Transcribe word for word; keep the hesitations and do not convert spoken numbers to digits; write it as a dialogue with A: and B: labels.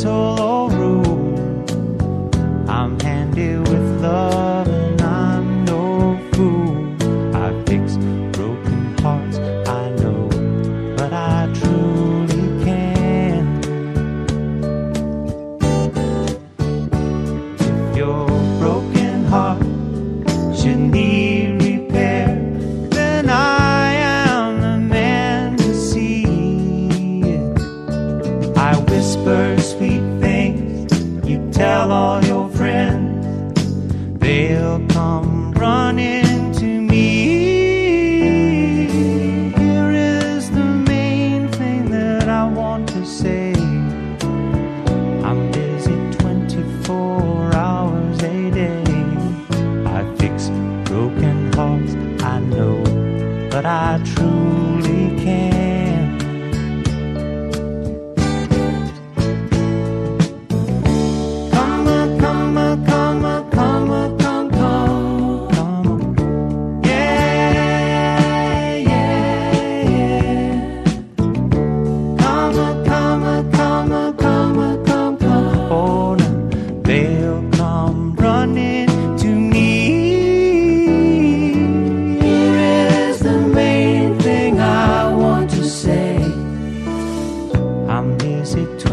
A: solo rule. I'm handy with love and I'm no fool. I fix broken hearts, I know, but I truly can. If your broken heart should need repair, then I am the man to see it. I whisper sweet things, you tell all your friends, they'll come running to me. Here is the main thing that I want to say. I'm busy twenty-four hours a day. I fix broken hearts, I know, but I truly can. Come on, come on, come on, come on, come, come, come on. Yeah, yeah, yeah. Come on, come on, come on, come on, come, come. Oh, no, they'll come running to me. Here is the main thing I want to say. I'm busy